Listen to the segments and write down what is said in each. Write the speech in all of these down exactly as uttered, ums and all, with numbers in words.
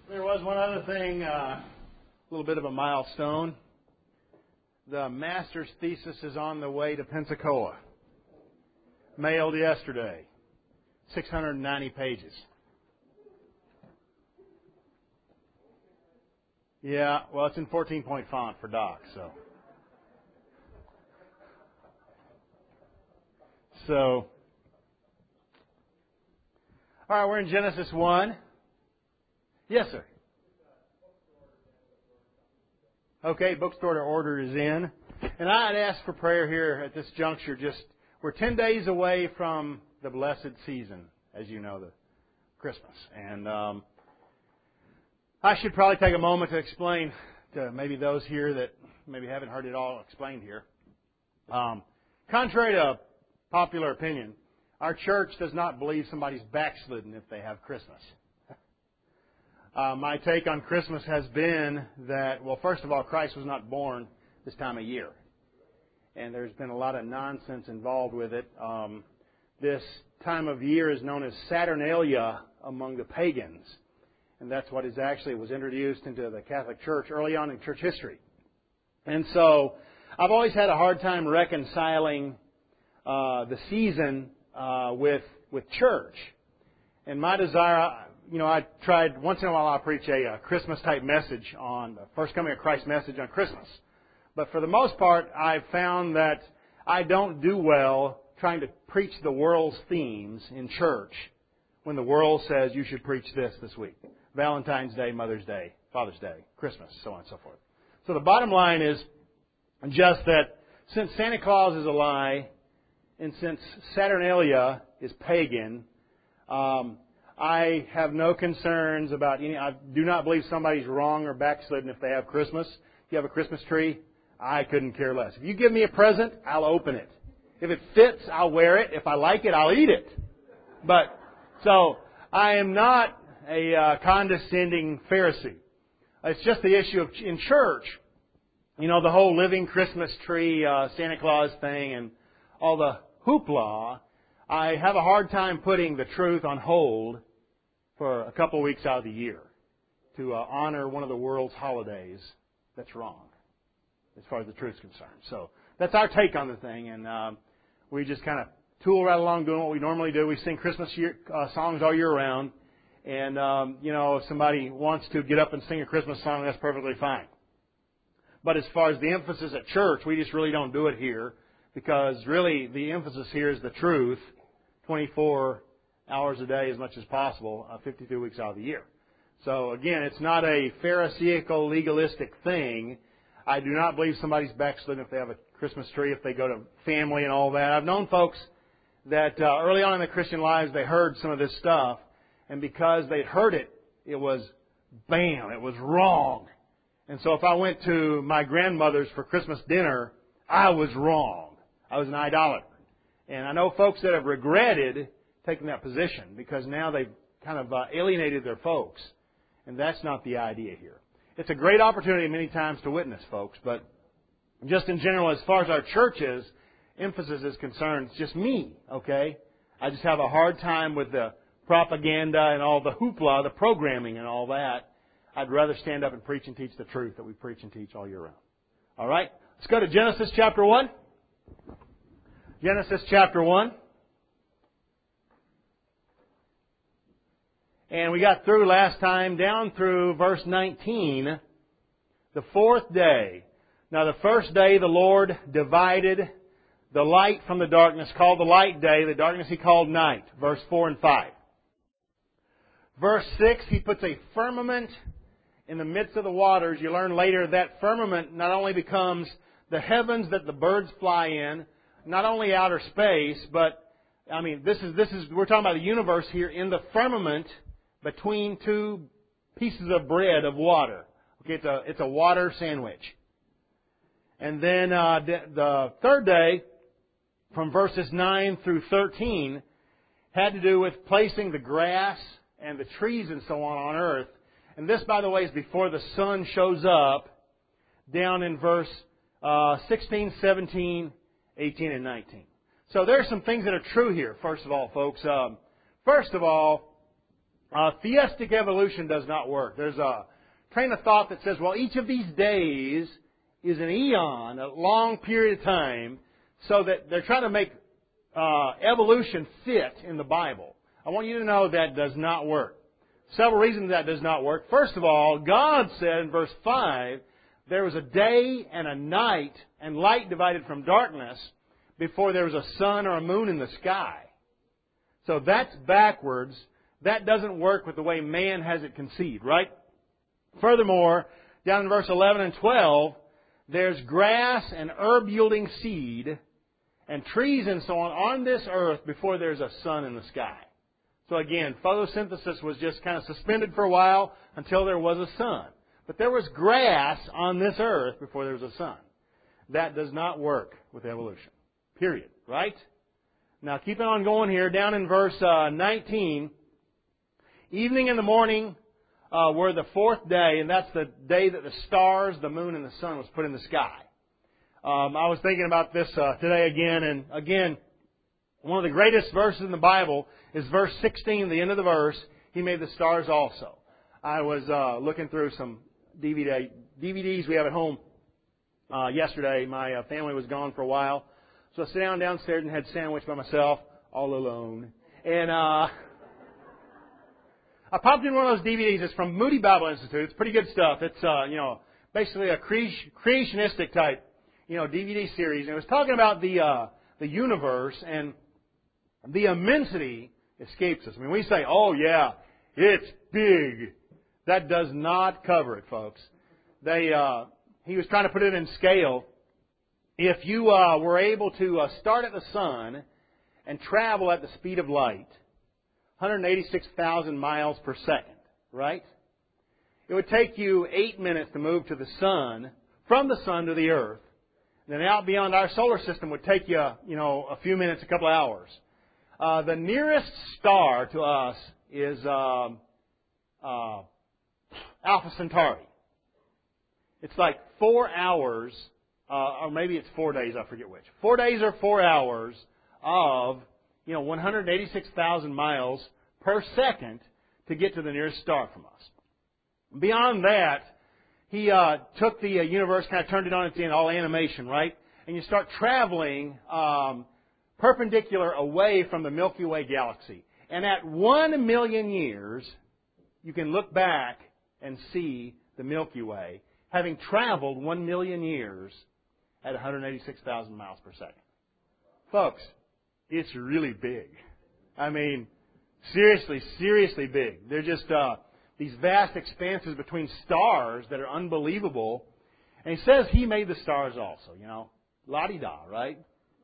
There was one other thing, uh, a little bit of a milestone. The master's thesis is on the way to Pensacola. Mailed yesterday. six hundred ninety pages. Yeah, well, it's in fourteen-point font for Doc, so. So, all right, we're in Genesis one. Yes, sir. Okay, bookstore to order is in. And I'd ask for prayer here at this juncture. Just we're ten days away from the blessed season, as you know, the Christmas. And um, I should probably take a moment to explain to maybe those here that maybe haven't heard it all explained here. Um, contrary to popular opinion, our church does not believe somebody's backslidden if they have Christmas. Uh, my take on Christmas has been that, well, first of all, Christ was not born this time of year. And there's been a lot of nonsense involved with it. Um, this time of year is known as Saturnalia among the pagans. And that's what is actually was introduced into the Catholic Church early on in church history. And so I've always had a hard time reconciling uh, the season uh, with with church. And my desire... You know, I tried, once in a while I'll preach a, a Christmas-type message on the First Coming of Christ message on Christmas. But for the most part, I've found that I don't do well trying to preach the world's themes in church when the world says you should preach this this week. Valentine's Day, Mother's Day, Father's Day, Christmas, so on and so forth. So the bottom line is just that since Santa Claus is a lie, and since Saturnalia is pagan, um, I have no concerns about any. I do not believe somebody's wrong or backslidden if they have Christmas. If you have a Christmas tree, I couldn't care less. If you give me a present, I'll open it. If it fits, I'll wear it. If I like it, I'll eat it. But, so, I am not a uh, condescending Pharisee. It's just the issue of, in church, you know, the whole living Christmas tree, uh, Santa Claus thing and all the hoopla. I have a hard time putting the truth on hold for a couple of weeks out of the year to uh, honor one of the world's holidays. That's wrong as far as the truth is concerned. So that's our take on the thing, and um, we just kind of tool right along doing what we normally do. We sing Christmas year, uh, songs all year round, and um, you know, if somebody wants to get up and sing a Christmas song, that's perfectly fine. But as far as the emphasis at church, we just really don't do it here because really the emphasis here is the truth, twenty-four hours a day as much as possible, uh, fifty-two weeks out of the year. So again, it's not a pharisaical, legalistic thing. I do not believe somebody's backslidden if they have a Christmas tree, if they go to family and all that. I've known folks that uh, early on in their Christian lives, they heard some of this stuff, and because they'd heard it, it was, bam, it was wrong. And so if I went to my grandmother's for Christmas dinner, I was wrong. I was an idolater. And I know folks that have regretted taking that position because now they've kind of uh, alienated their folks. And that's not the idea here. It's a great opportunity many times to witness, folks, but just in general, as far as our church's emphasis is concerned, it's just me, okay? I just have a hard time with the propaganda and all the hoopla, the programming and all that. I'd rather stand up and preach and teach the truth that we preach and teach all year round. All right? Let's go to Genesis chapter one. Genesis chapter one. And we got through last time down through verse nineteen, the fourth day. Now the first day the Lord divided the light from the darkness, called the light day, the darkness He called night. Verse four and five. Verse six, He puts a firmament in the midst of the waters. You learn later that firmament not only becomes the heavens that the birds fly in, not only outer space, but, I mean, this is, this is, we're talking about the universe here in the firmament between two pieces of bread of water. Okay, it's a, it's a water sandwich. And then uh, the, the third day, from verses nine through thirteen, had to do with placing the grass and the trees and so on on earth. And this, by the way, is before the sun shows up down in verse uh, sixteen, seventeen, eighteen, and nineteen. So there are some things that are true here, first of all, folks. Um, first of all, Uh, theistic evolution does not work. There's a train of thought that says, well, each of these days is an eon, a long period of time, so that they're trying to make uh, evolution fit in the Bible. I want you to know that does not work. Several reasons that does not work. First of all, God said in verse five, there was a day and a night, and light divided from darkness, before there was a sun or a moon in the sky. So that's backwards. That doesn't work with the way man has it conceived, right? Furthermore, down in verse eleven and twelve, there's grass and herb-yielding seed and trees and so on on this earth before there's a sun in the sky. So again, photosynthesis was just kind of suspended for a while until there was a sun. But there was grass on this earth before there was a sun. That does not work with evolution. Period. Right? Now, keep on going here. Down in verse uh, nineteen, evening and the morning uh, were the fourth day, and that's the day that the stars, the moon, and the sun was put in the sky. Um, I was thinking about this uh, today again, and again, one of the greatest verses in the Bible is verse sixteen, the end of the verse. He made the stars also. I was uh, looking through some D V D, D V Ds we have at home uh, yesterday. My uh, family was gone for a while. So I sat down downstairs and had sandwich by myself, all alone. And uh, I popped in one of those D V Ds. It's from Moody Bible Institute. It's pretty good stuff. It's, uh, you know, basically a creationistic type, you know, D V D series. And it was talking about the uh, the universe, and the immensity escapes us. I mean, we say, oh, yeah, it's big. That does not cover it, folks. They, uh, he was trying to put it in scale. If you uh, were able to uh, start at the sun and travel at the speed of light, one hundred eighty-six thousand miles per second, right? It would take you eight minutes to move to the sun, from the sun to the earth. And then out beyond our solar system would take you, you know, a few minutes, a couple of hours. Uh, the nearest star to us is um, uh, Alpha Centauri. It's like four hours, uh, or maybe it's four days, I forget which. Four days or four hours of, you know, one hundred eighty-six thousand miles per second to get to the nearest star from us. Beyond that, he uh, took the uh, universe, kind of turned it on its end, all animation, right? And you start traveling um, perpendicular away from the Milky Way galaxy. And at one million years, you can look back and see the Milky Way, having traveled one million years at one hundred eighty-six thousand miles per second. Folks, it's really big. I mean, seriously, seriously big. They're just uh, these vast expanses between stars that are unbelievable. And he says he made the stars also, you know. La-di-da, right?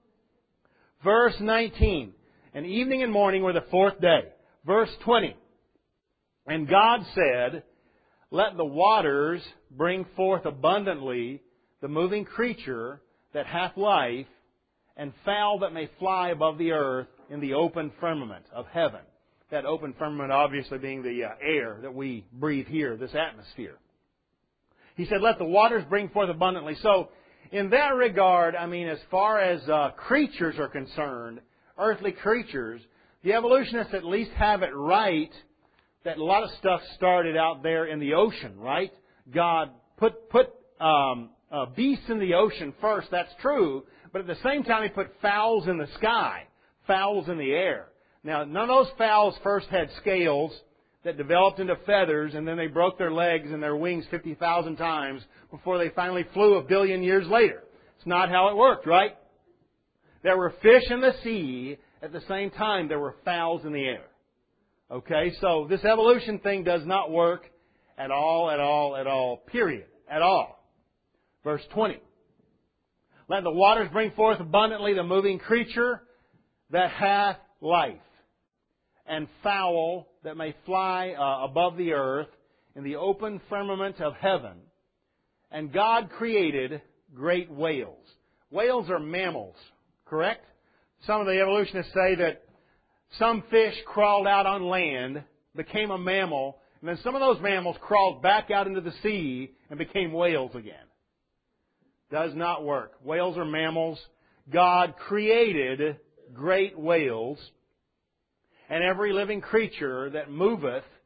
Verse nineteen, and evening and morning were the fourth day. Verse twenty, and God said, let the waters bring forth abundantly the moving creature that hath life, and fowl that may fly above the earth in the open firmament of heaven. That open firmament obviously being the uh, air that we breathe here, this atmosphere. He said, let the waters bring forth abundantly. So, in that regard, I mean, as far as uh, creatures are concerned, earthly creatures, the evolutionists at least have it right that a lot of stuff started out there in the ocean, right? God put put um, uh, beasts in the ocean first, that's true, but at the same time He put fowls in the sky, fowls in the air. Now, none of those fowls first had scales that developed into feathers, and then they broke their legs and their wings fifty thousand times before they finally flew a billion years later. It's not how it worked, right? There were fish in the sea. At the same time, there were fowls in the air. Okay, so this evolution thing does not work at all, at all, at all, period. At all. Verse twenty. Let the waters bring forth abundantly the moving creature that hath life, and fowl that may fly uh, above the earth in the open firmament of heaven. And God created great whales. Whales are mammals, correct? Some of the evolutionists say that some fish crawled out on land, became a mammal, and then some of those mammals crawled back out into the sea and became whales again. Does not work. Whales are mammals. God created great whales, and every living creature that moveth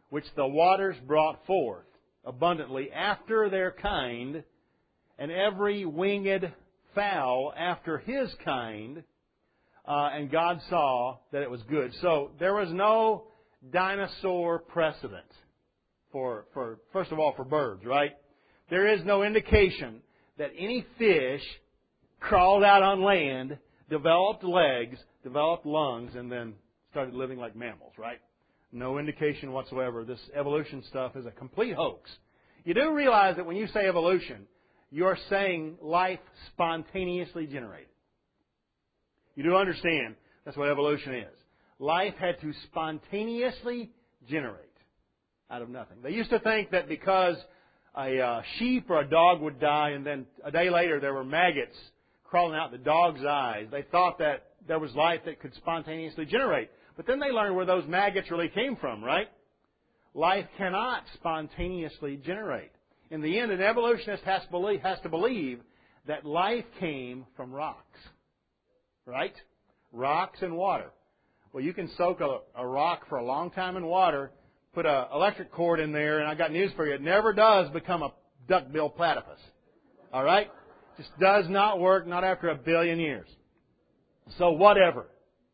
which the waters brought forth abundantly after their kind, and every winged fowl after his kind. Uh, and God saw that it was good. So there was no dinosaur precedent for, for, first of all, for birds, right? There is no indication that any fish crawled out on land, developed legs, developed lungs, and then started living like mammals, right? No indication whatsoever. This evolution stuff is a complete hoax. You do realize that when you say evolution, you're saying life spontaneously generated. You do understand that's what evolution is. Life had to spontaneously generate out of nothing. They used to think that because a uh, sheep or a dog would die and then a day later there were maggots crawling out the dog's eyes, they thought that there was life that could spontaneously generate. But then they learned where those maggots really came from, right? Life cannot spontaneously generate. In the end, an evolutionist has to believe, has to believe that life came from rocks. Right? Rocks and water. Well, you can soak a, a rock for a long time in water, put an electric cord in there, and I got news for you. It never does become a duck-billed platypus. All right? Just does not work, not after a billion years. So whatever.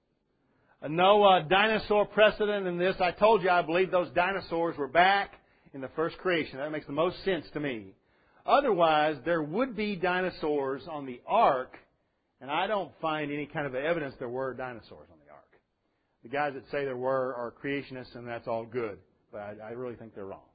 No uh, dinosaur precedent in this. I told you I believe those dinosaurs were back in the first creation. That makes the most sense to me. Otherwise, there would be dinosaurs on the ark, and I don't find any kind of evidence there were dinosaurs on the ark. The guys that say there were are creationists, and that's all good. But I, I really think they're wrong.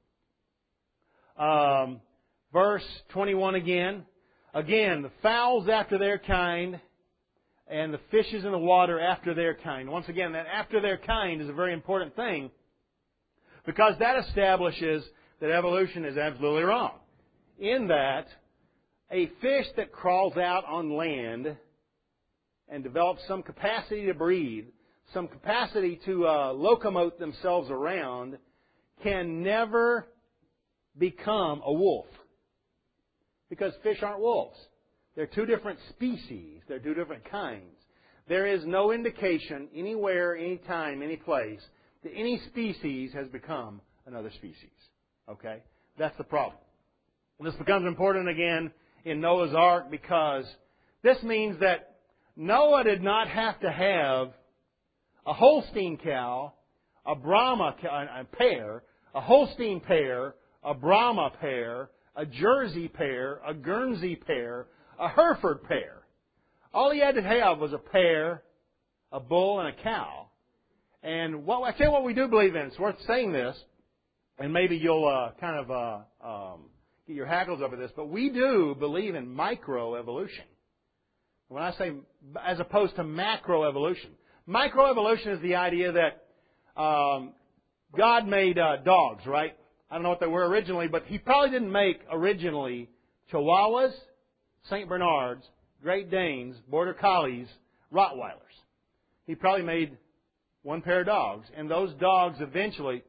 Um, verse twenty-one again. Again, the fowls after their kind, and the fishes in the water after their kind. Once again, that after their kind is a very important thing, because that establishes that evolution is absolutely wrong. In that, a fish that crawls out on land and develops some capacity to breathe, some capacity to uh, locomote themselves around, can never become a wolf. Because fish aren't wolves. They're two different species. They're two different kinds. There is no indication anywhere, anytime, any place that any species has become another species. Okay? That's the problem. This becomes important again in Noah's Ark because this means that Noah did not have to have a Holstein cow, a Brahma a pair, a Holstein pair, a Brahma pair, a Jersey pair, a Guernsey pair, a Hereford pair. All he had to have was a pair, a bull, and a cow. And what I tell you what we do believe in. It's worth saying this, and maybe you'll uh, kind of uh, um, get your hackles over this. But we do believe in microevolution. When I say as opposed to macroevolution, microevolution is the idea that um, God made uh, dogs, right? I don't know what they were originally, but He probably didn't make originally Chihuahuas, Saint Bernards, Great Danes, Border Collies, Rottweilers. He probably made one pair of dogs. And those dogs eventually,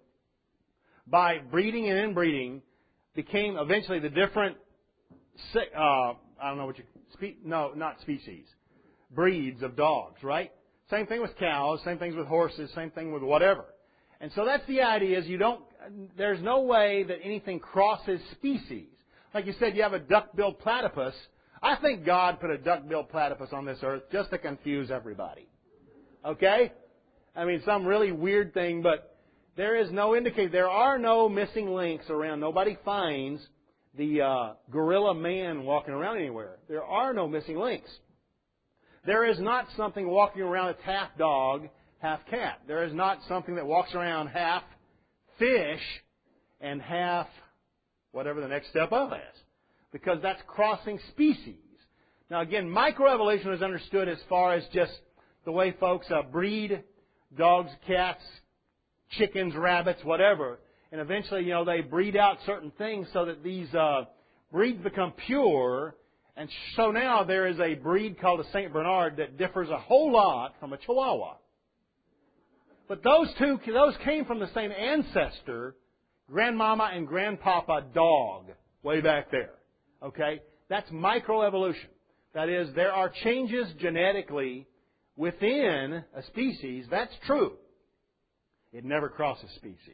by breeding and inbreeding, became eventually the different, uh, I don't know what you, spe- no, not species, breeds of dogs, right? Same thing with cows, same things with horses, same thing with whatever. And so that's the idea is you don't, there's no way that anything crosses species. Like you said, you have a duck-billed platypus. I think God put a duck-billed platypus on this earth just to confuse everybody. Okay? I mean, some really weird thing, but there is no indication. There are no missing links around. Nobody finds the uh, gorilla man walking around anywhere. There are no missing links. There is not something walking around that's half dog, half cat. There is not something that walks around half fish and half whatever the next step up is. Because that's crossing species. Now again, microevolution is understood as far as just the way folks uh, breed dogs, cats, chickens, rabbits, whatever. And eventually, you know, they breed out certain things so that these uh, breeds become pure. And so now there is a breed called a Saint Bernard that differs a whole lot from a Chihuahua. But those two, those came from the same ancestor, grandmama and grandpapa dog, way back there. Okay? That's microevolution. That is, there are changes genetically within a species. That's true. It never crosses species.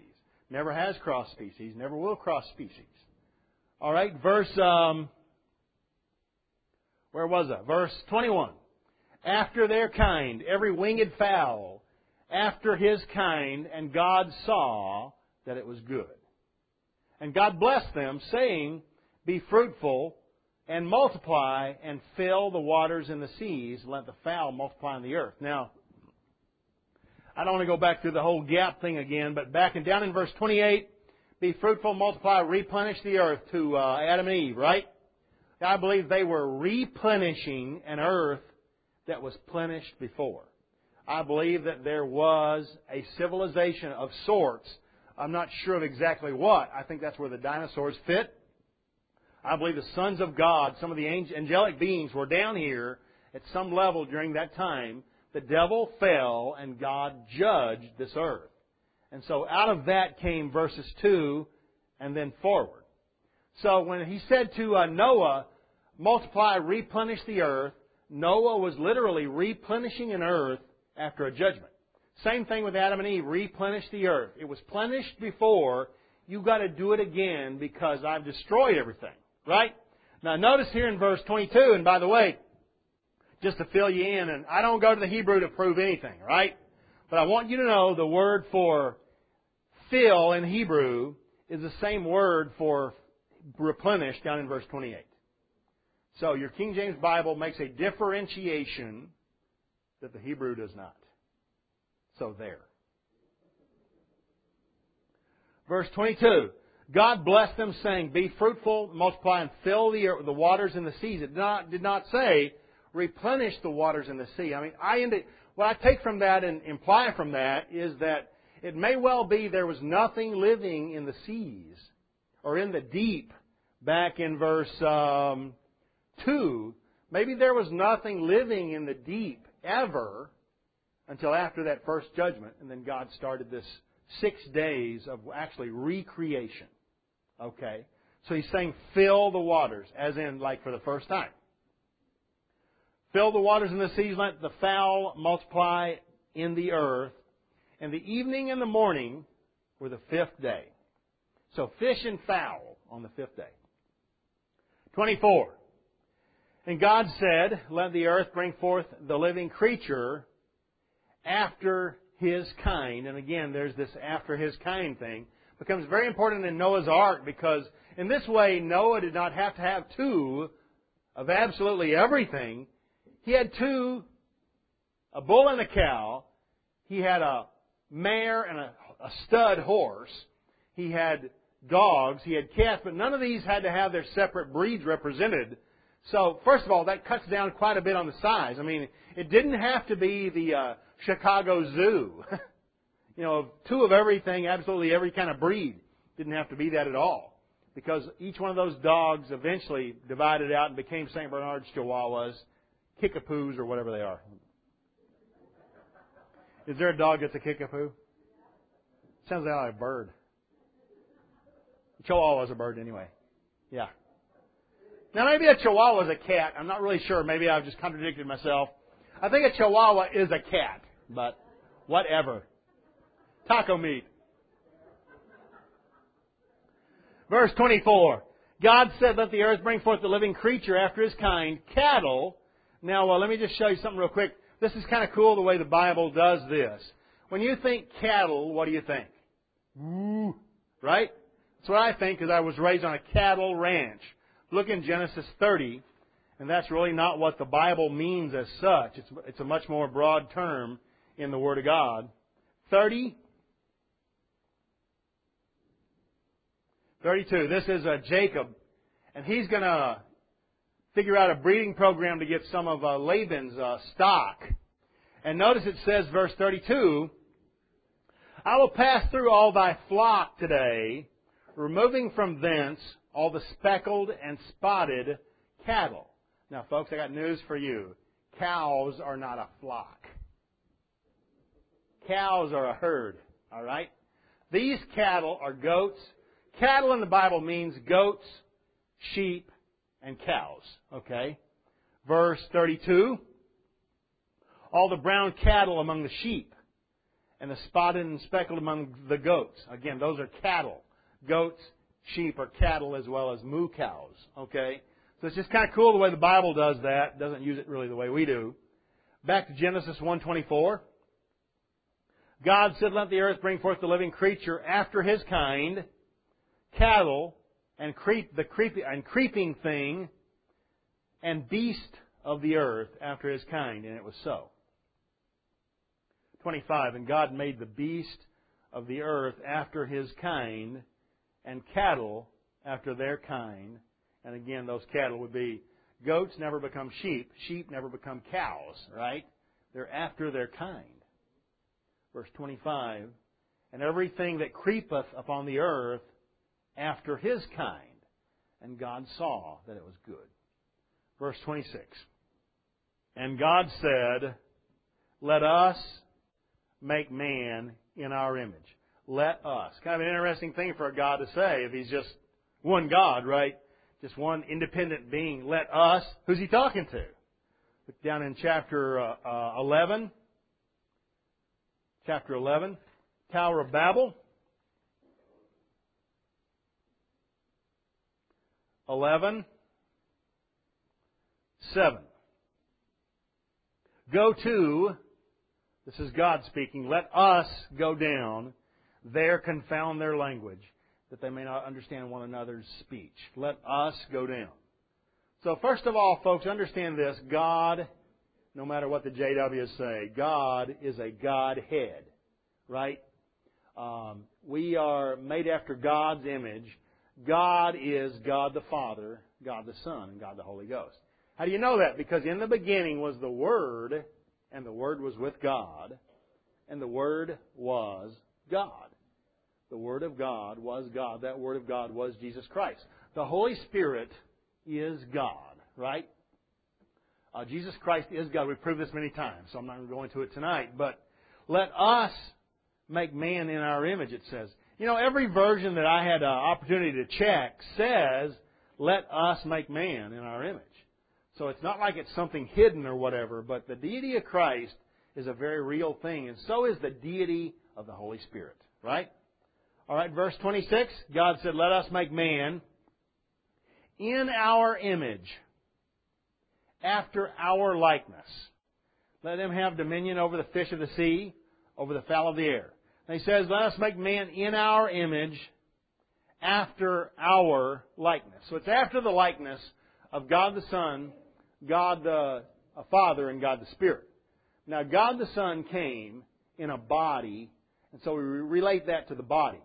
Never has crossed species. Never will cross species. All right, verse, um, where was I? Verse twenty-one. After their kind, every winged fowl, after his kind, and God saw that it was good. And God blessed them, saying, be fruitful, and multiply, and fill the waters in the seas, and let the fowl multiply on the earth. Now, I don't want to go back through the whole gap thing again, but back and down in verse twenty-eight, be fruitful, multiply, replenish the earth to uh, Adam and Eve, right? I believe they were replenishing an earth that was plenished before. I believe that there was a civilization of sorts. I'm not sure of exactly what. I think that's where the dinosaurs fit. I believe the sons of God, some of the angelic beings, were down here at some level during that time. The devil fell and God judged this earth. And so out of that came verses two and then forward. So when he said to uh, Noah, multiply, replenish the earth, Noah was literally replenishing an earth after a judgment. Same thing with Adam and Eve, replenish the earth. It was plenished before. You've got to do it again because I've destroyed everything. Right? Now notice here in verse twenty-two, and by the way, just to fill you in, and I don't go to the Hebrew to prove anything, right? But I want you to know the word for fill in Hebrew is the same word for replenish down in verse twenty-eight. So your King James Bible makes a differentiation that the Hebrew does not. So there. Verse twenty-two. God blessed them, saying, be fruitful, multiply, and fill the, the waters in the seas. It did not, did not say, replenish the waters in the sea. I mean, I indi- what I take from that and imply from that is that it may well be there was nothing living in the seas or in the deep back in verse um, two. Maybe there was nothing living in the deep ever until after that first judgment, and then God started this six days of actually recreation. Okay? So He's saying fill the waters, as in like for the first time. Fill the waters in the seas, let the fowl multiply in the earth. And the evening and the morning were the fifth day. So fish and fowl on the fifth day. twenty-four. And God said, let the earth bring forth the living creature after his kind. And again, there's this after his kind thing. Becomes very important in Noah's Ark because in this way, Noah did not have to have two of absolutely everything. He had two, a bull and a cow. He had a mare and a, a stud horse. He had dogs. He had cats, but none of these had to have their separate breeds represented. So, first of all, that cuts down quite a bit on the size. I mean, it didn't have to be the uh, Chicago Zoo. You know, two of everything, absolutely every kind of breed. Didn't have to be that at all. Because each one of those dogs eventually divided out and became Saint Bernards, Chihuahuas, Kickapoos, or whatever they are. Is there a dog that's a Kickapoo? Sounds like a bird. Chihuahua is a bird anyway. Yeah. Now maybe a Chihuahua is a cat. I'm not really sure. Maybe I've just contradicted myself. I think a Chihuahua is a cat, but whatever. Taco meat. Verse twenty-four. God said, let the earth bring forth the living creature after his kind, cattle. Now, well, let me just show you something real quick. This is kind of cool the way the Bible does this. When you think cattle, what do you think? Ooh, right? That's what I think because I was raised on a cattle ranch. Look in Genesis thirty, and that's really not what the Bible means as such. It's, it's a much more broad term in the Word of God. thirty. thirty-two. This is uh, Jacob, and he's going to figure out a breeding program to get some of uh, Laban's uh, stock. And notice it says, verse thirty-two, I will pass through all thy flock today, removing from thence all the speckled and spotted cattle. Now, folks, I got news for you. Cows are not a flock. Cows are a herd, all right? These cattle are goats. Cattle in the Bible means goats, sheep, and cows, okay? Verse thirty-two, all the brown cattle among the sheep, and the spotted and speckled among the goats. Again, those are cattle. Goats, sheep are cattle as well as moo cows. Okay? So it's just kind of cool the way the Bible does that. It doesn't use it really the way we do. Back to Genesis one twenty-four. God said, "Let the earth bring forth the living creature after his kind, cattle, and creep the creepy and creeping thing, and beast of the earth after his kind." And it was so. twenty-five. And God made the beast of the earth after his kind, and cattle after their kind. And again, those cattle would be goats never become sheep. Sheep never become cows, right? They're after their kind. Verse twenty-five. And everything that creepeth upon the earth after his kind. And God saw that it was good. Verse twenty-six. And God said, "Let us make man in our image." Let us. Kind of an interesting thing for a God to say if He's just one God, right? Just one independent being. Let us. Who's He talking to? Look down in chapter uh, uh, eleven. Chapter eleven. Tower of Babel. eleven. seven. Go to, this is God speaking, let us go down, there confound their language, that they may not understand one another's speech. Let us go down. So first of all, folks, understand this. God, no matter what the J Ws say, God is a Godhead, right? Um, we are made after God's image. God is God the Father, God the Son, and God the Holy Ghost. How do you know that? Because in the beginning was the Word, and the Word was with God, and the Word was God. The Word of God was God. That Word of God was Jesus Christ. The Holy Spirit is God, right? Uh, Jesus Christ is God. We've proved this many times, so I'm not going to go into it tonight. But let us make man in our image, it says. You know, every version that I had an opportunity to check says, let us make man in our image. So it's not like it's something hidden or whatever, but the deity of Christ is a very real thing, and so is the deity of the Holy Spirit, right? All right, verse twenty-six, God said, "Let us make man in our image, after our likeness. Let them have dominion over the fish of the sea, over the fowl of the air." And He says, "Let us make man in our image, after our likeness." So it's after the likeness of God the Son, God the Father, and God the Spirit. Now, God the Son came in a body, and so we relate that to the body.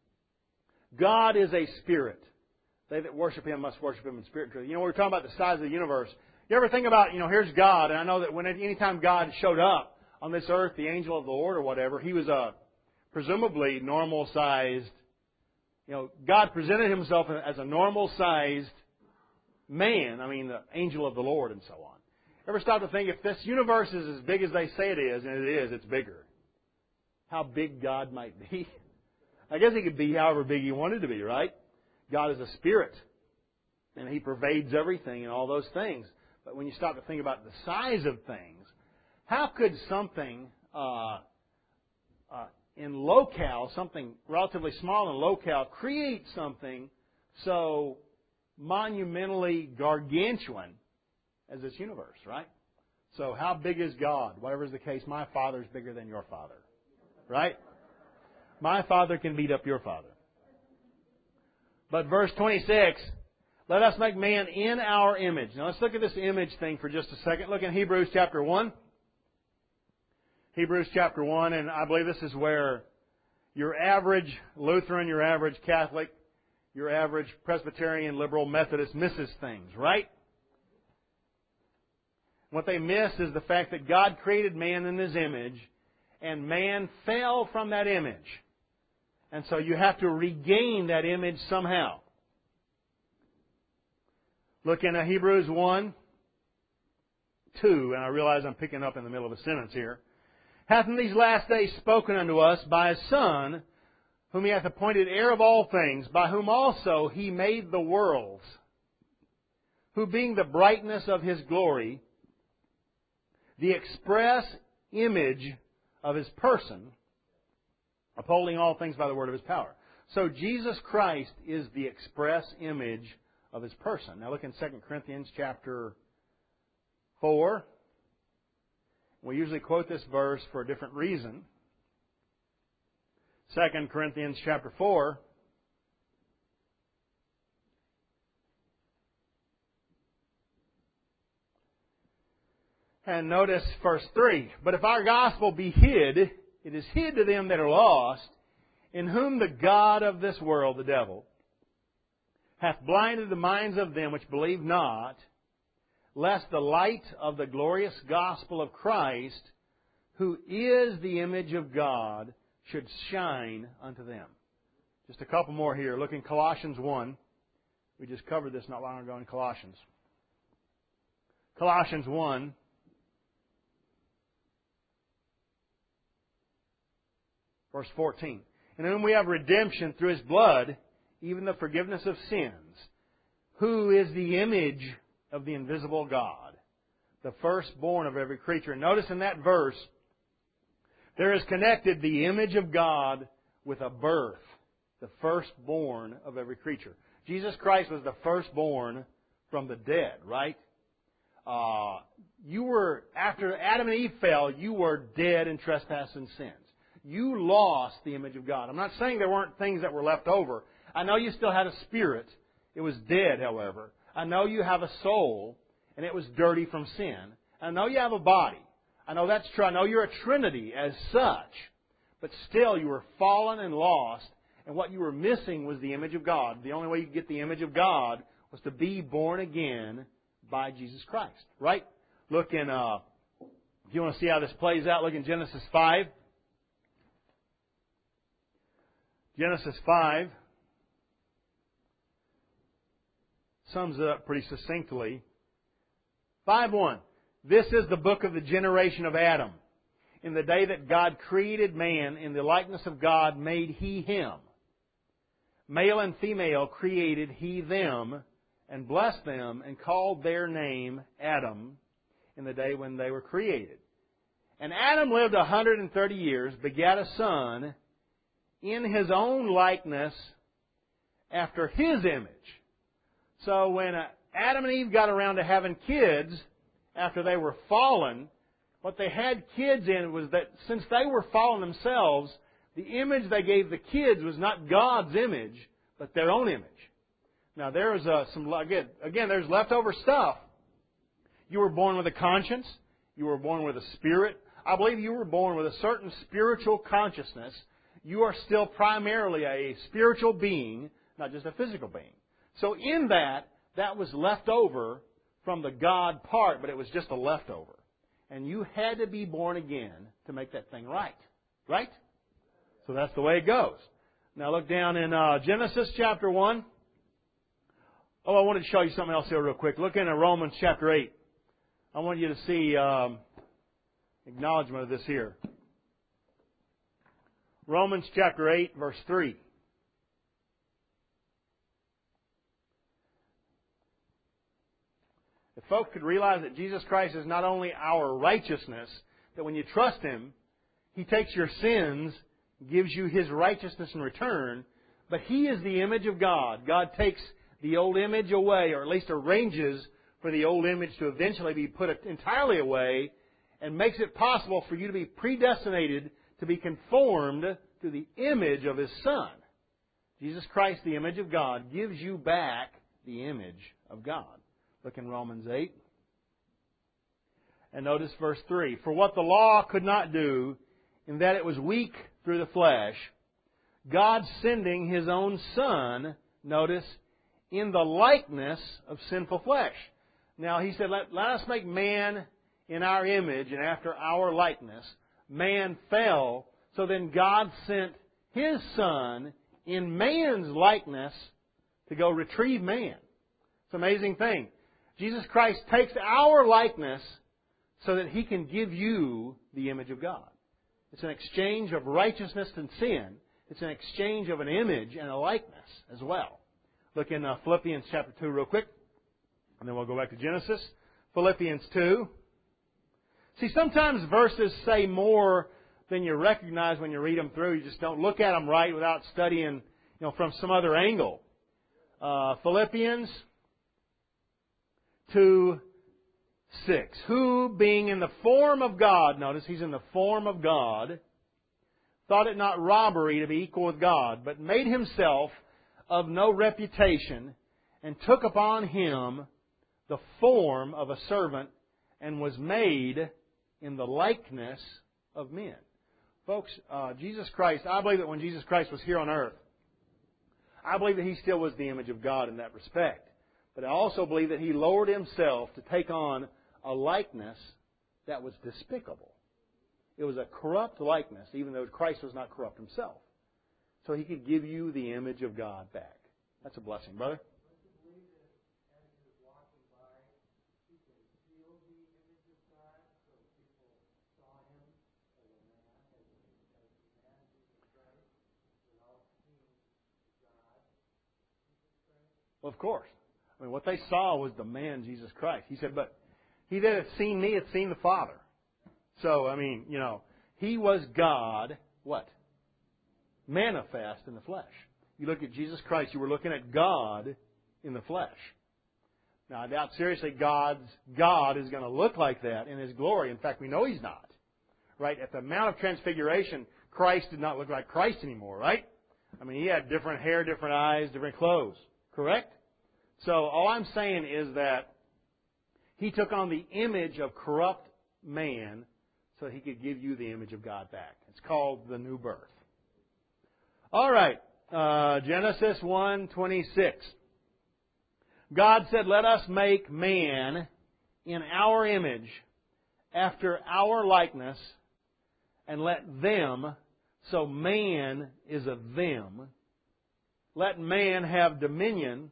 God is a spirit. They that worship Him must worship Him in spirit and truth. You know, we're talking about the size of the universe. You ever think about, you know, here's God, and I know that when anytime God showed up on this earth, the angel of the Lord or whatever, He was a presumably normal-sized, you know, God presented Himself as a normal-sized man, I mean, the angel of the Lord and so on. Ever stop to think, if this universe is as big as they say it is, and it is, it's bigger, how big God might be? I guess He could be however big He wanted to be, right? God is a spirit, and He pervades everything and all those things. But when you stop to think about the size of things, how could something uh, uh, in locale, something relatively small in locale, create something so monumentally gargantuan as this universe, right? So how big is God? Whatever is the case, my Father is bigger than your Father, right? My Father can beat up your Father. But verse twenty-six, let us make man in our image. Now let's look at this image thing for just a second. Look in Hebrews chapter one. Hebrews chapter one, and I believe this is where your average Lutheran, your average Catholic, your average Presbyterian, Liberal, Methodist misses things, right? What they miss is the fact that God created man in His image, and man fell from that image. And so you have to regain that image somehow. Look in Hebrews one, two, and I realize I'm picking up in the middle of a sentence here. "Hath in these last days spoken unto us by His Son, whom He hath appointed heir of all things, by whom also He made the worlds, who being the brightness of His glory, the express image of His person," upholding all things by the word of His power. So Jesus Christ is the express image of His person. Now look in Second Corinthians chapter four. We usually quote this verse for a different reason. Second Corinthians chapter four. And notice verse three. But if our gospel be hid, it is hid to them that are lost, in whom the God of this world, the devil, hath blinded the minds of them which believe not, lest the light of the glorious gospel of Christ, who is the image of God, should shine unto them. Just a couple more here. Look in Colossians one. We just covered this not long ago in Colossians. Colossians one. Verse fourteen. In whom we have redemption through His blood, even the forgiveness of sins, who is the image of the invisible God, the firstborn of every creature. And notice in that verse, there is connected the image of God with a birth, the firstborn of every creature. Jesus Christ was the firstborn from the dead, right? Uh, you were, after Adam and Eve fell, you were dead in trespass and sins. You lost the image of God. I'm not saying there weren't things that were left over. I know you still had a spirit. It was dead, however. I know you have a soul, and it was dirty from sin. I know you have a body. I know that's true. I know you're a Trinity as such. But still, you were fallen and lost, and what you were missing was the image of God. The only way you could get the image of God was to be born again by Jesus Christ. Right? Look in, uh, if you want to see how this plays out, look in Genesis five. Genesis five sums it up pretty succinctly. five one. This is the book of the generation of Adam. In the day that God created man, in the likeness of God made He him. Male and female created He them, and blessed them, and called their name Adam, in the day when they were created. And Adam lived a hundred and thirty years, begat a son, in his own likeness, after his image. So when Adam and Eve got around to having kids, after they were fallen, what they had kids in was that since they were fallen themselves, the image they gave the kids was not God's image, but their own image. Now there's uh, some, again, again, there's leftover stuff. You were born with a conscience. You were born with a spirit. I believe you were born with a certain spiritual consciousness. You are still primarily a spiritual being, not just a physical being. So in that, that was left over from the God part, but it was just a leftover. And you had to be born again to make that thing right. Right? So that's the way it goes. Now look down in uh, Genesis chapter one. Oh, I wanted to show you something else here real quick. Look in uh, Romans chapter eight. I want you to see um, acknowledgement of this here. Romans chapter eight, verse three. If folks could realize that Jesus Christ is not only our righteousness, that when you trust Him, He takes your sins, gives you His righteousness in return, but He is the image of God. God takes the old image away, or at least arranges for the old image to eventually be put entirely away, and makes it possible for you to be predestinated to be conformed to the image of His Son. Jesus Christ, the image of God, gives you back the image of God. Look in Romans eight. And notice verse three. For what the law could not do, in that it was weak through the flesh, God sending His own Son, notice, in the likeness of sinful flesh. Now He said, let, let us make man in our image and after our likeness. Man fell, so then God sent His Son in man's likeness to go retrieve man. It's an amazing thing. Jesus Christ takes our likeness so that He can give you the image of God. It's an exchange of righteousness and sin. It's an exchange of an image and a likeness as well. Look in uh, Philippians chapter two real quick, and then we'll go back to Genesis. Philippians two. See, sometimes verses say more then you recognize when you read them through. You just don't look at them right without studying, you know, from some other angle. Uh, Philippians two six. Who, being in the form of God, notice he's in the form of God, thought it not robbery to be equal with God, but made himself of no reputation, and took upon him the form of a servant, and was made in the likeness of men. Folks, uh, Jesus Christ, I believe that when Jesus Christ was here on earth, I believe that He still was the image of God in that respect. But I also believe that He lowered Himself to take on a likeness that was despicable. It was a corrupt likeness, even though Christ was not corrupt Himself. So He could give you the image of God back. That's a blessing, brother. Well, of course. I mean, what they saw was the man, Jesus Christ. He said, but he that hath seen me hath seen the Father. So, I mean, you know, He was God, what? Manifest in the flesh. You look at Jesus Christ, you were looking at God in the flesh. Now, I doubt seriously God's God is going to look like that in His glory. In fact, we know He's not. Right? At the Mount of Transfiguration, Christ did not look like Christ anymore, right? I mean, He had different hair, different eyes, different clothes. Correct? So all I'm saying is that He took on the image of corrupt man so He could give you the image of God back. It's called the new birth. All right. Uh, Genesis one twenty-six. God said, let us make man in our image, after our likeness, and let them, so man is a them, let man have dominion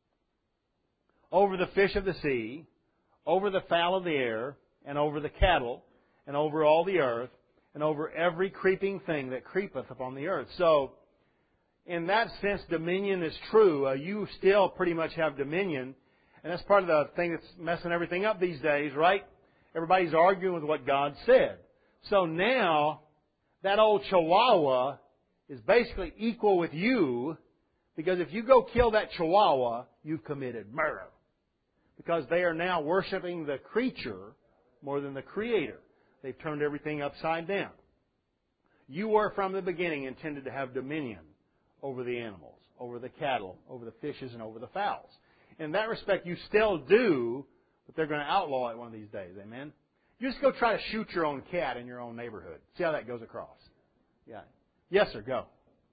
over the fish of the sea, over the fowl of the air, and over the cattle, and over all the earth, and over every creeping thing that creepeth upon the earth. So, in that sense, dominion is true. Uh, you still pretty much have dominion. And that's part of the thing that's messing everything up these days, right? Everybody's arguing with what God said. So now, that old chihuahua is basically equal with you, because if you go kill that chihuahua, you've committed murder. Because they are now worshiping the creature more than the Creator. They've turned everything upside down. You were from the beginning intended to have dominion over the animals, over the cattle, over the fishes, and over the fowls. In that respect, you still do, but they're going to outlaw it one of these days. Amen? You just go try to shoot your own cat in your own neighborhood. See how that goes across. Yeah. Yes, sir. Go.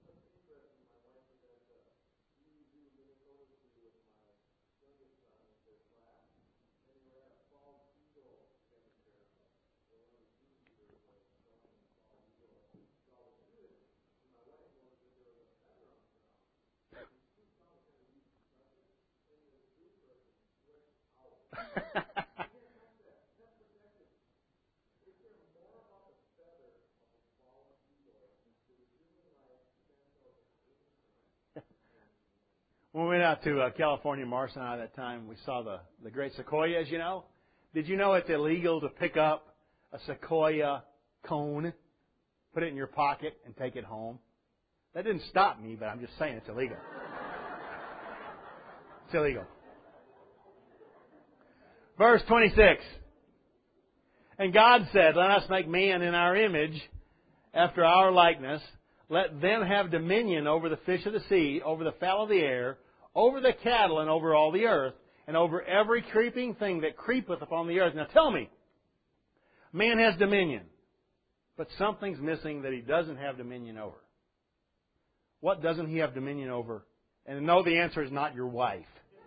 When we went out to uh, California, Marcia and I, that time, we saw the, the great sequoias, you know. Did you know it's illegal to pick up a sequoia cone, put it in your pocket, and take it home? That didn't stop me, but I'm just saying it's illegal. It's illegal. Verse twenty-six. And God said, let us make man in our image, after our likeness. Let them have dominion over the fish of the sea, over the fowl of the air, over the cattle, and over all the earth, and over every creeping thing that creepeth upon the earth. Now tell me, man has dominion, but something's missing that he doesn't have dominion over. What doesn't he have dominion over? And no, the answer is not your wife.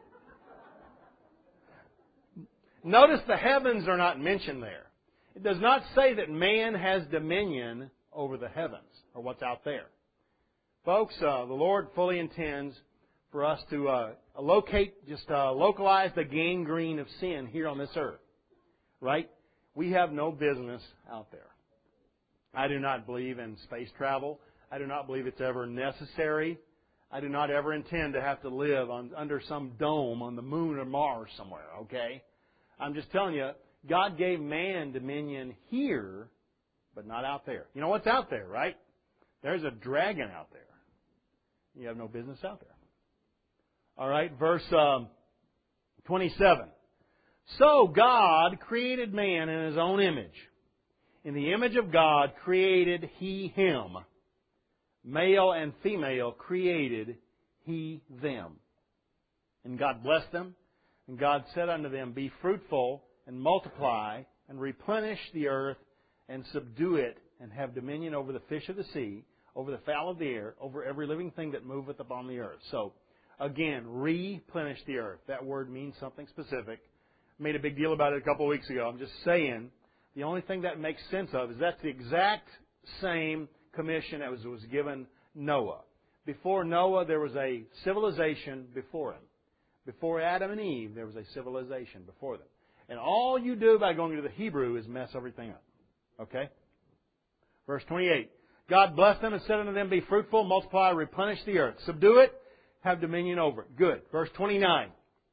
Notice the heavens are not mentioned there. It does not say that man has dominion over the heavens, or what's out there. Folks, uh, the Lord fully intends for us to uh, locate, just uh, localize the gangrene of sin here on this earth. Right? We have no business out there. I do not believe in space travel. I do not believe it's ever necessary. I do not ever intend to have to live on, under some dome on the moon or Mars somewhere, okay? I'm just telling you, God gave man dominion here, but not out there. You know what's out there, right? There's a dragon out there. You have no business out there. All right, verse um, twenty-seven. So God created man in His own image. In the image of God created He him. Male and female created He them. And God blessed them. And God said unto them, Be fruitful and multiply and replenish the earth and subdue it and have dominion over the fish of the sea, over the fowl of the air, over every living thing that moveth upon the earth. So, again, replenish the earth. That word means something specific. I made a big deal about it a couple of weeks ago. I'm just saying, the only thing that makes sense of is that's the exact same commission that was, was given Noah. Before Noah, there was a civilization before him. Before Adam and Eve, there was a civilization before them. And all you do by going to the Hebrew is mess everything up. Okay? Verse twenty-eight. God blessed them and said unto them, Be fruitful, multiply, replenish the earth. Subdue it, have dominion over it. Good. Verse twenty-nine.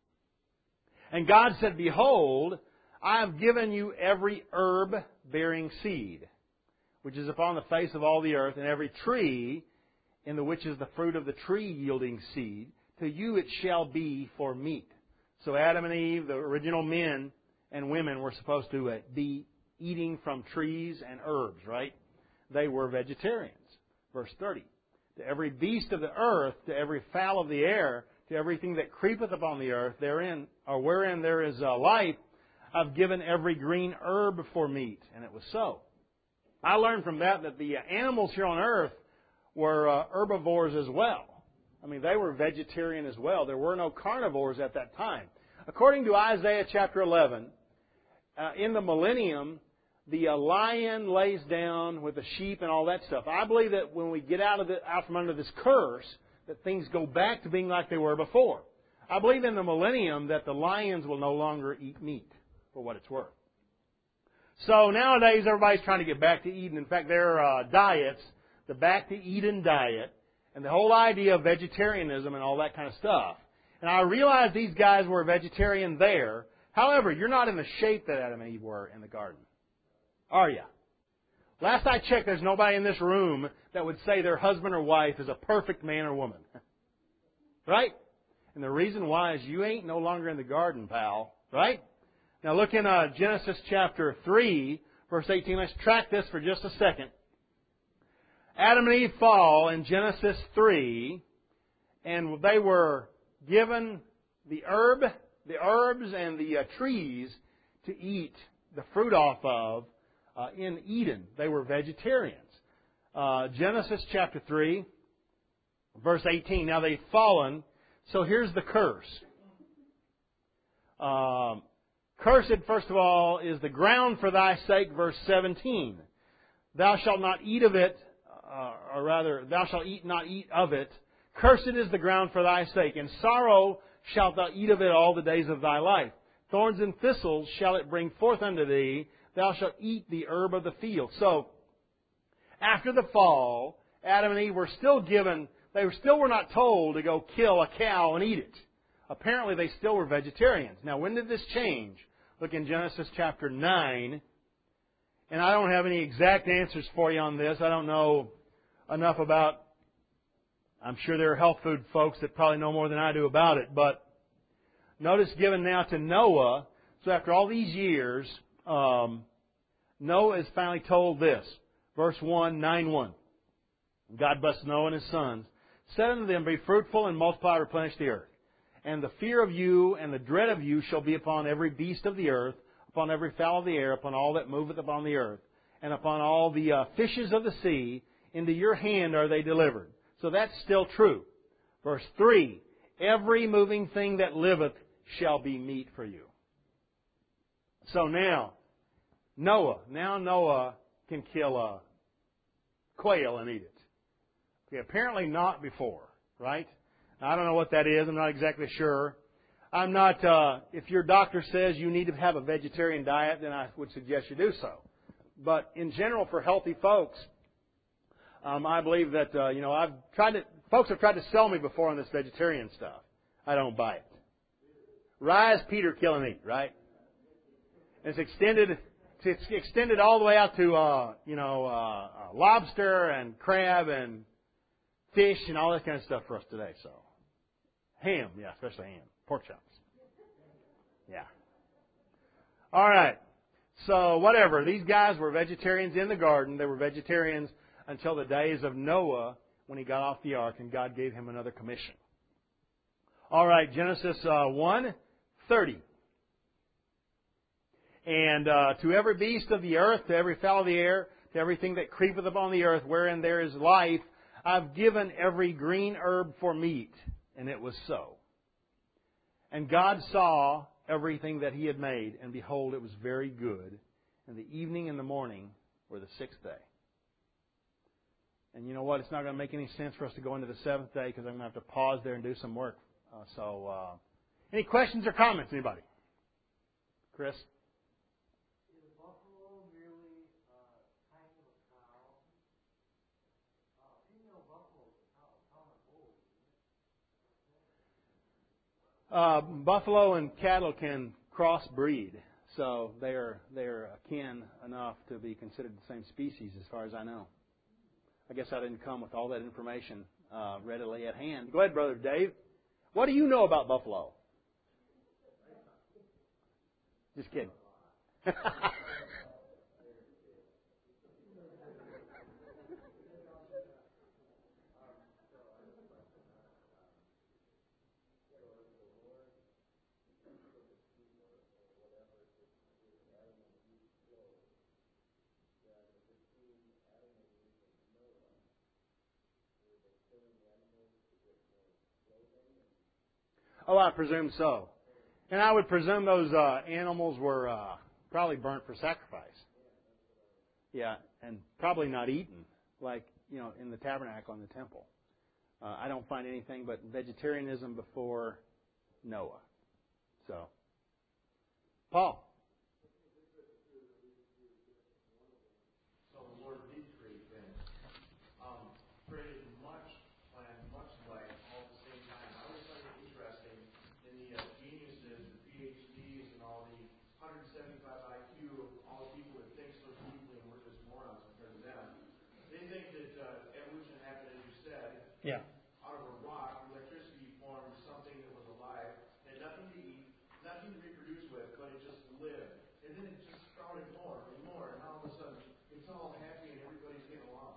And God said, Behold, I have given you every herb bearing seed, which is upon the face of all the earth, and every tree in the which is the fruit of the tree yielding seed. To you it shall be for meat. So Adam and Eve, the original men and women, were supposed to uh, be eating from trees and herbs, right? They were vegetarians. Verse thirty. To every beast of the earth, to every fowl of the air, to everything that creepeth upon the earth, therein or wherein there is uh, life, I've given every green herb for meat. And it was so. I learned from that that the animals here on earth were uh, herbivores as well. I mean, they were vegetarian as well. There were no carnivores at that time. According to Isaiah chapter eleven, uh, in the millennium, the uh, lion lays down with the sheep and all that stuff. I believe that when we get out of the, out from under this curse, that things go back to being like they were before. I believe in the millennium that the lions will no longer eat meat, for what it's worth. So nowadays, everybody's trying to get back to Eden. In fact, there are uh, diets, the Back to Eden diet, and the whole idea of vegetarianism and all that kind of stuff. And I realize these guys were vegetarian there. However, you're not in the shape that Adam and Eve were in the garden. Are you? Last I checked, there's nobody in this room that would say their husband or wife is a perfect man or woman. Right? And the reason why is you ain't no longer in the garden, pal. Right? Now look in uh, Genesis chapter three, verse eighteen. Let's track this for just a second. Adam and Eve fall in Genesis three, and they were given the herb, the herbs and the uh, trees to eat the fruit off of uh, in Eden. They were vegetarians. Uh, Genesis chapter three, verse eighteen. Now they've fallen, so here's the curse. Um, Cursed, first of all, is the ground for thy sake, verse seventeen. Thou shalt not eat of it, Uh, or rather, thou shalt eat not eat of it. Cursed is the ground for thy sake. In sorrow shalt thou eat of it all the days of thy life. Thorns and thistles shall it bring forth unto thee. Thou shalt eat the herb of the field. So, after the fall, Adam and Eve were still given, they were still were not told to go kill a cow and eat it. Apparently, they still were vegetarians. Now, when did this change? Look in Genesis chapter nine. And I don't have any exact answers for you on this. I don't know enough about, I'm sure there are health food folks that probably know more than I do about it. But notice given now to Noah, so after all these years, um, Noah is finally told this. Verse one, nine one. God blessed Noah and his sons. Said unto them, Be fruitful and multiply, replenish the earth. And the fear of you and the dread of you shall be upon every beast of the earth, upon every fowl of the air, upon all that moveth upon the earth, and upon all the uh, fishes of the sea. Into your hand are they delivered. So that's still true. Verse three, Every moving thing that liveth shall be meat for you. So now, Noah, now Noah can kill a quail and eat it. Okay, apparently not before, right? I don't know what that is. I'm not exactly sure. I'm not, uh, if your doctor says you need to have a vegetarian diet, then I would suggest you do so. But in general, for healthy folks, um, I believe that, uh, you know, I've tried to, folks have tried to sell me before on this vegetarian stuff. I don't buy it. Rise, Peter, kill and eat, right? And it's extended, it's extended all the way out to, uh, you know, uh, lobster and crab and fish and all that kind of stuff for us today. So, ham, yeah, especially ham, pork chops. Yeah. All right. So, whatever. These guys were vegetarians in the garden. They were vegetarians until the days of Noah when he got off the ark and God gave him another commission. All right, Genesis uh, one thirty. And uh, to every beast of the earth, to every fowl of the air, to everything that creepeth upon the earth, wherein there is life, I've given every green herb for meat. And it was so. And God saw everything that He had made, and behold, it was very good. And the evening and the morning were the sixth day. And you know what? It's not going to make any sense for us to go into the seventh day because I'm going to have to pause there and do some work. Uh, so, uh, any questions or comments, anybody? Chris? Uh, buffalo and cattle can crossbreed, so they are they are akin enough to be considered the same species, as far as I know. I guess I didn't come with all that information uh, readily at hand. Go ahead, Brother Dave. What do you know about buffalo? Just kidding. Oh, I presume so. And I would presume those uh, animals were uh, probably burnt for sacrifice. Yeah, and probably not eaten, like, you know, in the tabernacle in the temple. Uh, I don't find anything but vegetarianism before Noah. So, Paul. So the Lord did create them. Um, created much plant, much life, all at the same time. I always find it interesting in the uh, geniuses, the PhDs, and all the one hundred seventy-five I Q of all the people that think so deeply, and we're just morons compared to them. They think that uh, evolution happened, as you said, Yeah. out of a rock. Electricity formed something that was alive, had nothing to eat, nothing to reproduce with, but it just lived. And then it just sprouted more and more, and all of a sudden, it's all happy and everybody's getting along.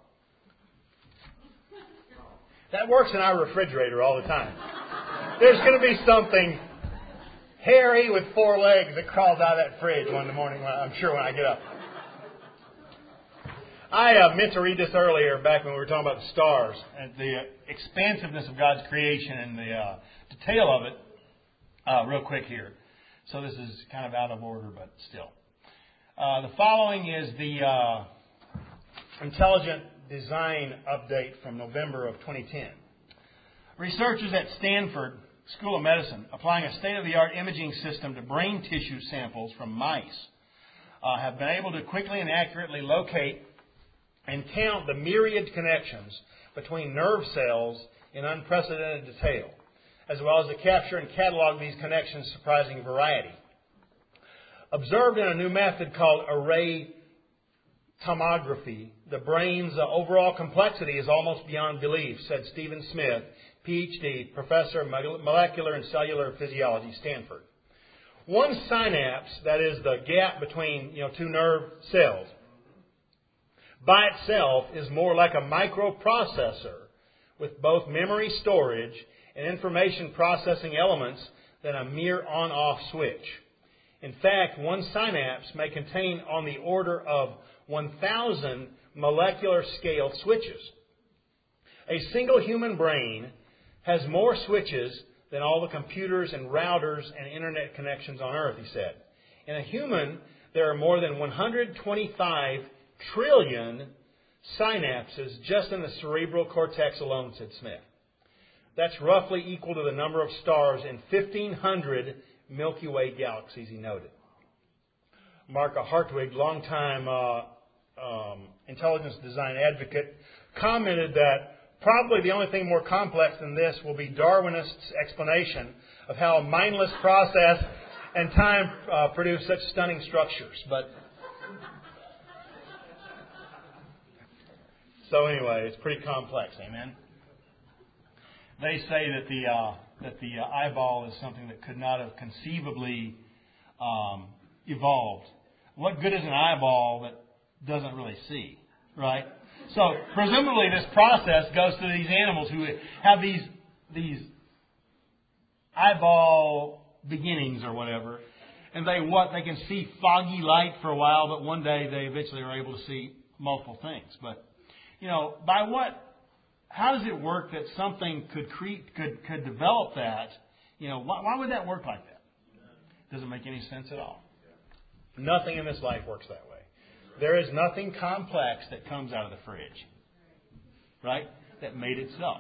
That works in our refrigerator all the time. There's going to be something hairy with four legs that crawls out of that fridge one morning, I'm sure, when I get up. I uh, meant to read this earlier, back when we were talking about the stars, and the uh, expansiveness of God's creation and the uh, detail of it, uh, real quick here. So this is kind of out of order, but still. Uh, the following is the uh, Intelligent Design update from November of twenty ten. Researchers at Stanford School of Medicine, applying a state-of-the-art imaging system to brain tissue samples from mice, uh, have been able to quickly and accurately locate and count the myriad connections between nerve cells in unprecedented detail, as well as to capture and catalog these connections' surprising variety. Observed in a new method called array tomography, the brain's uh, overall complexity is almost beyond belief, said Stephen Smith, P H D, Professor of Molecular and Cellular Physiology, Stanford. One synapse, that is the gap between you know two nerve cells, by itself is more like a microprocessor with both memory storage and information processing elements than a mere on-off switch. In fact, one synapse may contain on the order of one thousand molecular scale switches. A single human brain has more switches than all the computers and routers and internet connections on Earth, he said. In a human, there are more than one hundred twenty-five trillion synapses just in the cerebral cortex alone, said Smith. That's roughly equal to the number of stars in fifteen hundred Milky Way galaxies, he noted. Marka Hartwig, longtime uh, um, intelligence design advocate, commented that probably the only thing more complex than this will be Darwinists' explanation of how a mindless process and time uh, produce such stunning structures. But So anyway, it's pretty complex. Amen. They say that the uh, that the uh, eyeball is something that could not have conceivably um, evolved. What good is an eyeball that doesn't really see, right? So presumably this process goes to these animals who have these these eyeball beginnings or whatever, and they what they can see foggy light for a while, but one day they eventually are able to see multiple things. But you know, by what? How does it work that something could create could could develop that? You know, why, why would that work like that? Doesn't make any sense at all. Nothing in this life works that way. There is nothing complex that comes out of the fridge, right? That made itself.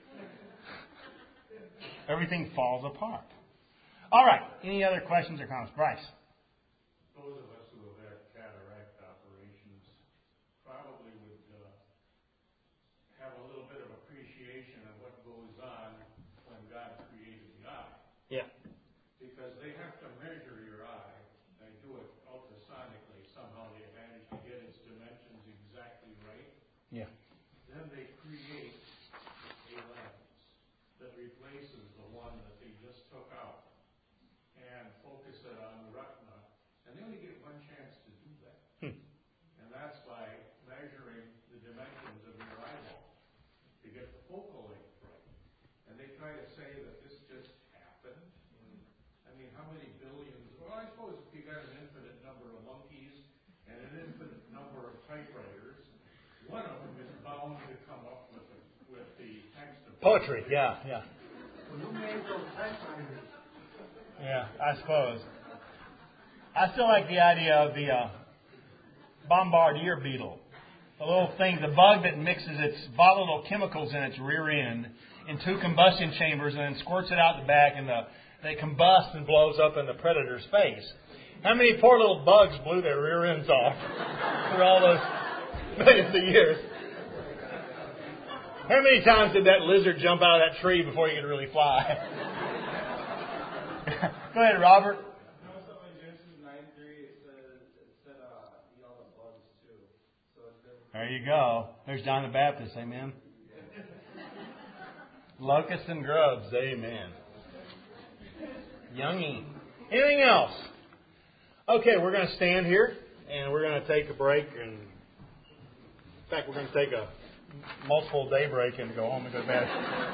Everything falls apart. All right. Any other questions or comments? Bryce? Those of us who have had cataract operations probably would uh, have a little bit of appreciation of what goes on when God created the eye. Yeah. Because they have to measure your eye. They do it ultrasonically. Somehow they manage to get its dimensions exactly right. Yeah. Then they create a lens that replaces the one that they just took out and focus it on the retina. And they only get one chance to do that. Hmm. And that's by measuring the dimensions of your eyeball to get the focal length right. And they try to say that this just happened. I mean, how many billions? Well, I suppose if you got an infinite number of monkeys and an infinite number of typewriters, one of them is bound to come up with the, with the text of Poetry. Yeah, yeah. Well, who made those typewriters? Yeah, I suppose. I still like the idea of the uh, bombardier beetle. The little thing, the bug that mixes its volatile chemicals in its rear end in two combustion chambers and then squirts it out the back, and the, they combust and blows up in the predator's face. How many poor little bugs blew their rear ends off for all those millions of years? How many times did that lizard jump out of that tree before he could really fly? Go ahead, Robert. No, so in Genesis nine three, it says it said uh, eat all the bugs too. So it's been... There you go. There's John the Baptist. Amen. Locusts and grubs. Amen. Youngie. Anything else? Okay, we're going to stand here and we're going to take a break. And in fact, we're going to take a multiple day break and go home and go to bed.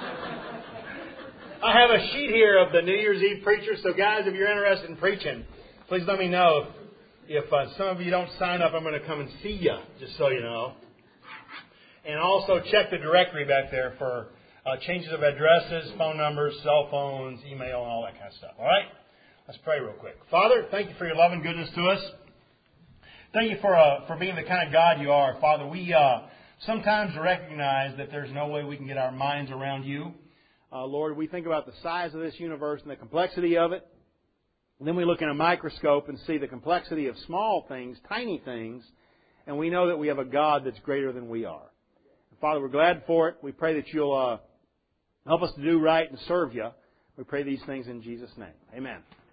I have a sheet here of the New Year's Eve preachers. So, guys, if you're interested in preaching, please let me know. If uh, some of you don't sign up, I'm going to come and see you, just so you know. And also check the directory back there for uh, changes of addresses, phone numbers, cell phones, email, and all that kind of stuff. All right? Let's pray real quick. Father, thank you for your love and goodness to us. Thank you for uh, for being the kind of God you are. Father, we uh, sometimes recognize that there's no way we can get our minds around you. Uh, Lord, we think about the size of this universe and the complexity of it. And then we look in a microscope and see the complexity of small things, tiny things, and we know that we have a God that's greater than we are. And Father, we're glad for it. We pray that you'll uh, help us to do right and serve you. We pray these things in Jesus' name. Amen.